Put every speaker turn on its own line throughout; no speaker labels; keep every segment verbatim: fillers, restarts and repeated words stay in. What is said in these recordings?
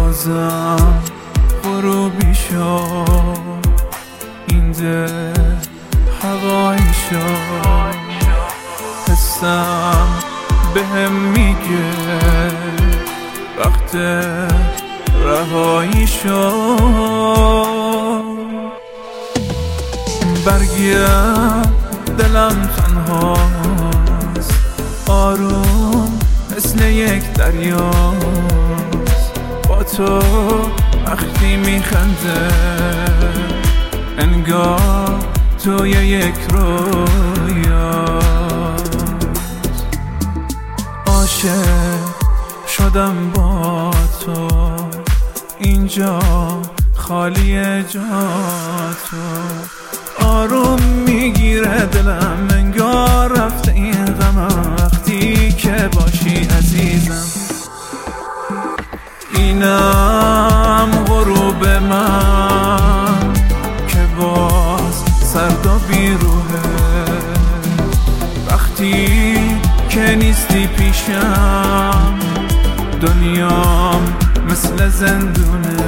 بازم غروبی شد، این دل هوایی شد، حسم بهم میگه وقت رهایی شد. برگرد دلم تنهاست، آروم مثل یک دریاست، با تو وقتی میخنده انگار توی یک رویاست. عاشق شدم با تو، اینجا خالی جا تو، آروم میگیره دلم انگار رفته این غمم وقتی که باشی عزیزم. اینم غروب من که باز سرد و بیروحه، وقتی که نیستی پیشم دنیام مثل زندونه.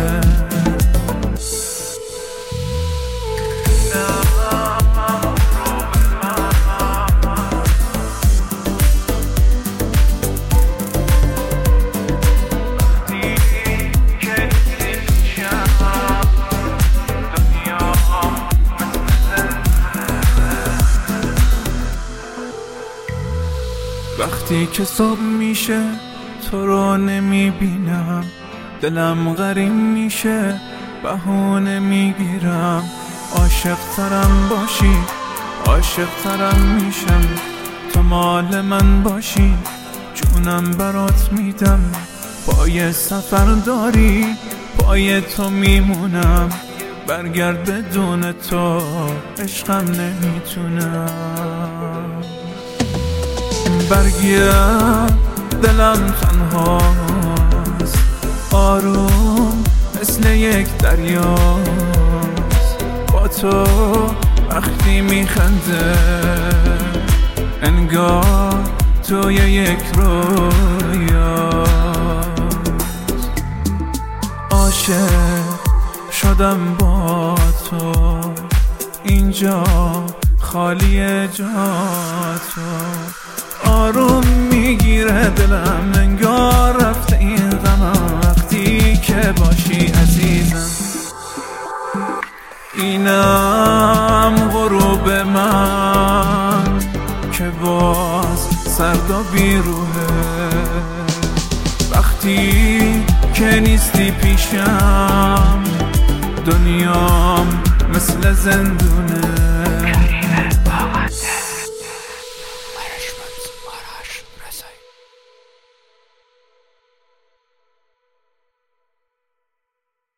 وقتی که صبح میشه تو رو نمیبینم، دلم غریم میشه بهونه میگیرم. عاشق ترم باشی عاشق ترم میشم، تو مال من باشی جونم برات میدم. پای سفر داری پای تو میمونم، برگرد بدون تو عشقم نمیتونم. برگرد دلم تنهاست، آروم مثل یک دریاست، با تو وقتی میخنده انگار توی یک رویاست. عاشق شدم با تو، اینجا خالی جا تو، آروم میگیره دلم انگار رفته این غمم وقتی که باشی عزیزم. اینم غروب من که باز سرد و بیروحه، وقتی که نیستی پیشم دنیام مثل زندونه.